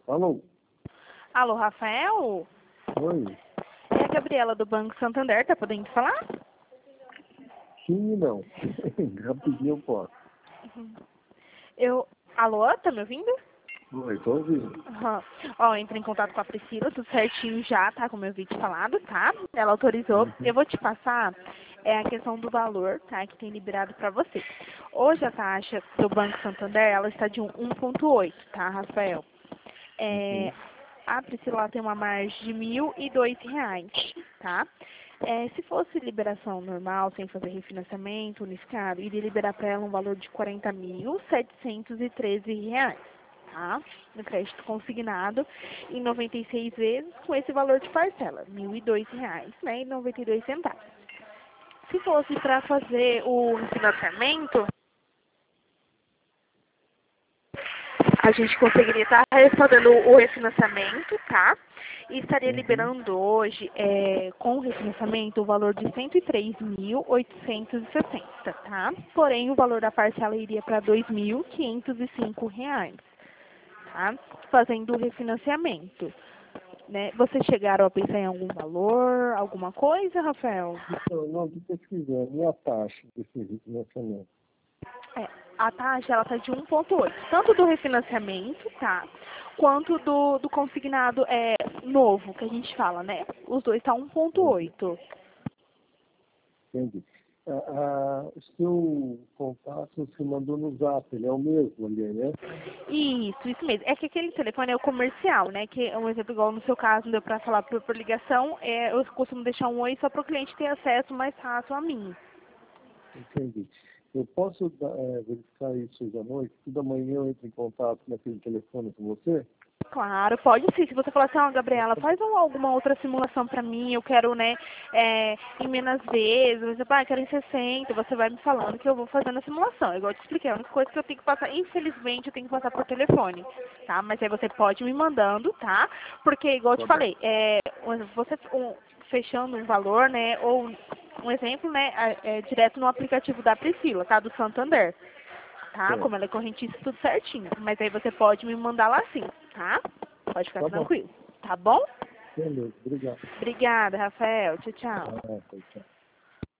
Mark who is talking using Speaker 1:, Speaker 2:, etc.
Speaker 1: Alô?
Speaker 2: Alô, Rafael?
Speaker 1: Oi?
Speaker 2: É a Gabriela do Banco Santander, tá podendo falar?
Speaker 1: Sim e não. Rapidinho eu posso.
Speaker 2: Alô, tá me ouvindo?
Speaker 1: Oi, tô ouvindo.
Speaker 2: Aham. Ó, entrei em contato com a Priscila, tudo certinho já, tá? Como eu vi te falado, tá? Ela autorizou.
Speaker 1: Uhum.
Speaker 2: Eu vou te passar a questão do valor, tá? Que tem liberado pra você. Hoje a taxa do Banco Santander, ela está de 1,8, tá, Rafael?
Speaker 1: Uhum.
Speaker 2: A Priscila ela tem uma margem de R$ 1.002, tá? Se fosse liberação normal, sem fazer refinanciamento, unificado, iria liberar para ela um valor de R$ 40.713, tá? No crédito consignado em 96 vezes com esse valor de parcela, R$ 1.002, né? E 92 centavos. Se fosse para fazer o refinanciamento, a gente conseguiria estar fazendo o refinanciamento, tá? E estaria
Speaker 1: Uhum.
Speaker 2: liberando hoje, com o refinanciamento, o valor de R$ 103.860, tá? Porém, o valor da parcela iria para R$ 2.505, tá? Fazendo o refinanciamento, né? Vocês chegaram a pensar em algum valor, alguma coisa, Rafael?
Speaker 1: Então, não, estou pesquisando. E a taxa desse refinanciamento?
Speaker 2: É, a taxa ela está de 1,8, tanto do refinanciamento, tá? Quanto do consignado novo, que a gente fala, né? Os dois tá
Speaker 1: Uhum.
Speaker 2: 1,8.
Speaker 1: Entendi. O seu contato você mandou no Zap, ele é o mesmo ali, né?
Speaker 2: Isso mesmo. É que aquele telefone é o comercial, né? Que é um exemplo igual no seu caso, não deu pra falar por ligação. Eu costumo deixar um oi só para o cliente ter acesso mais fácil a mim.
Speaker 1: Entendi. Eu posso verificar isso hoje à noite? Toda manhã eu entro em contato naquele telefone com você?
Speaker 2: Claro, pode sim. Se você falar assim, ó, Gabriela, faz alguma outra simulação pra mim, eu quero, né, em menos vezes, você vai, quero em 60, você vai me falando que eu vou fazendo a simulação. Igual eu te expliquei, a única coisa que eu tenho que passar, infelizmente, eu tenho que passar por telefone, tá? Mas aí você pode me mandando, tá? Porque, igual eu te
Speaker 1: Tá bom.
Speaker 2: falei, você fechando um valor, né, ou um exemplo, né, direto no aplicativo da Priscila, tá? Do Santander. Tá?
Speaker 1: Certo.
Speaker 2: Como ela é correntista, tudo certinho. Mas aí você pode me mandar lá sim, tá? Pode ficar
Speaker 1: Tá bom.
Speaker 2: tranquilo. Tá bom?
Speaker 1: Beleza, obrigado.
Speaker 2: Obrigada, Rafael. Tchau, tchau.
Speaker 1: Ah, tchau.